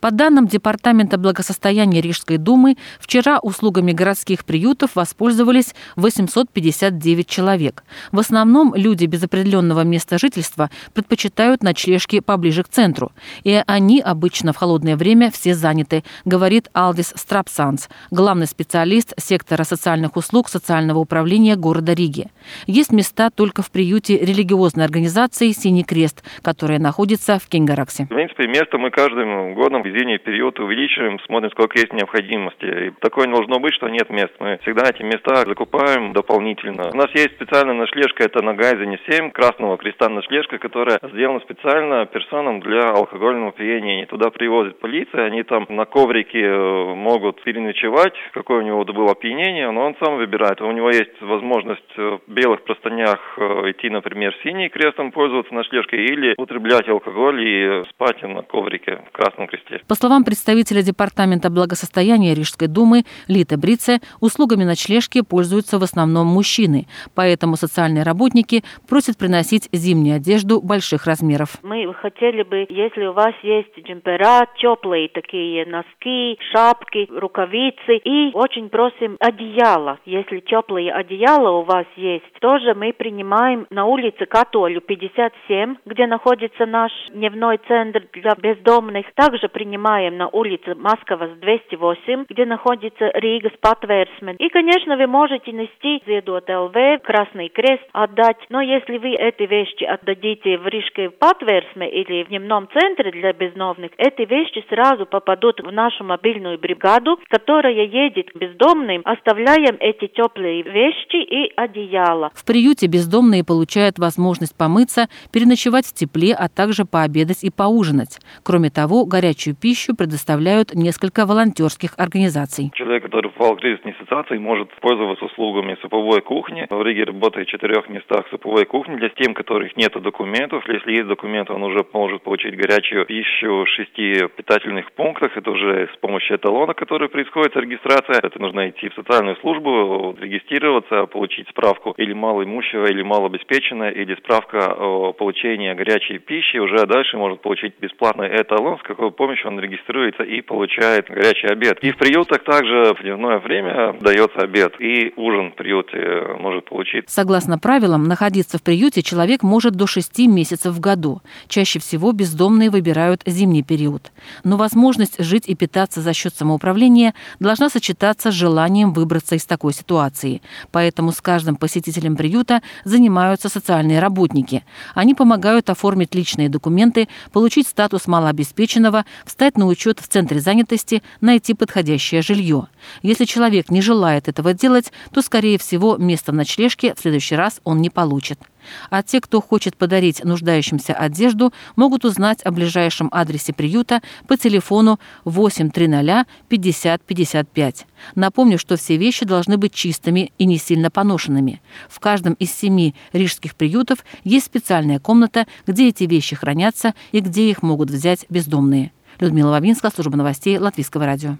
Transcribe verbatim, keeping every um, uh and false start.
По данным Департамента благосостояния Рижской думы, вчера услугами городских приютов воспользовались восемьсот пятьдесят девять человек. В основном люди без определенного места жительства предпочитают ночлежки поближе к центру. И они обычно в холодное время все заняты, говорит Алдис Страпсанс, главный специалист сектора социальных услуг социального управления города Риги. Есть места только в приюте религиозной организации «Синий крест», которая находится в Кингараксе. В принципе, место мы каждым годом в зимний период увеличиваем, смотрим, сколько есть необходимости. И такое не должно быть, что нет мест. Мы всегда эти места закупаем дополнительно. У нас есть специальная ночлежка, это на Гайзене семь, Красного Креста ночлежка, которая сделана специально персонам для алкогольного опьянения. Туда привозят полиция, они там на коврике могут переночевать, какое у него было опьянение, но он сам выбирает. У него есть возможность в белых простынях идти, например, в Синий крестом пользоваться ночлежкой или употреблять алкоголь и спать на коврике в Красном Кресте. По словам представителя Департамента благосостояния Рижской думы Лита Брице, услугами ночлежки пользуются в основном мужчины, поэтому социальные работники просят приносить зимнюю одежду больших размеров. Мы хотели бы, если у вас есть джемпера, теплые такие носки, шапки, рукавицы, и очень просим одеяло. Если теплые одеяла у вас есть, тоже мы принимаем на улице Католю пятьдесят семь, где находится наш дневной центр для бездомных. Также принимаем на улице Маскавас двести восемь, где находится Рига с Патверсмен. И, конечно, вы можете нести Ziedot эл ви, Красный Крест, отдать. Но если вы эти вещи отдадите в Рижской Патверсме или в дневном центре для бездомных, эти вещи сразу попадут в нашу мобильную бригаду, которая едет к бездомным. Оставляем эти теплые вещи и одеяло. В приюте бездомные получают возможность помыться, переночевать в тепле, а также пообедать и поужинать. Кроме того, горячую пищу предоставляют несколько волонтерских организаций. Человек, который попал в кризисную ситуацию, может пользоваться услугами суповой кухни. В Риге работает в четырех местах суповой кухни для тем, у которых нет документов. Если есть документы, он уже может получить горячую пищу в шести питательных пунктах. Это уже с помощью эталона, который происходит регистрация. Это нужно идти в социальную службу, регистрироваться, получить справку или малоимущего, или малообеспеченного, или справка о получении горячей пищи. Уже дальше может получить бесплатный эталон, с какой помощью он регистрируется и получает горячий обед. И в приютах также в дневное время дается обед. И ужин в приюте может получить. Согласно правилам, находиться в приюте человек может до шести месяцев в году. Чаще всего бездомные выбирают зимний период. Но возможность жить и питаться за счет самоуправления должна сочетаться с желанием выбраться из такой ситуации. Поэтому с каждым посетителем приюта занимаются социальные работники. Они помогают оформить личные документы, получить статус малообеспеченного, встать на учет в центре занятости, найти подходящее жилье. Если человек не желает этого делать, то, скорее всего, место в ночлежке в следующий раз он не получит. А те, кто хочет подарить нуждающимся одежду, могут узнать о ближайшем адресе приюта по телефону восемь триста пятьдесят пятьдесят пять. Напомню, что все вещи должны быть чистыми и не сильно поношенными. В каждом из семи рижских приютов есть специальная комната, где эти вещи хранятся и где их могут взять бездомные. Людмила Вавинска, служба новостей Латвийского радио.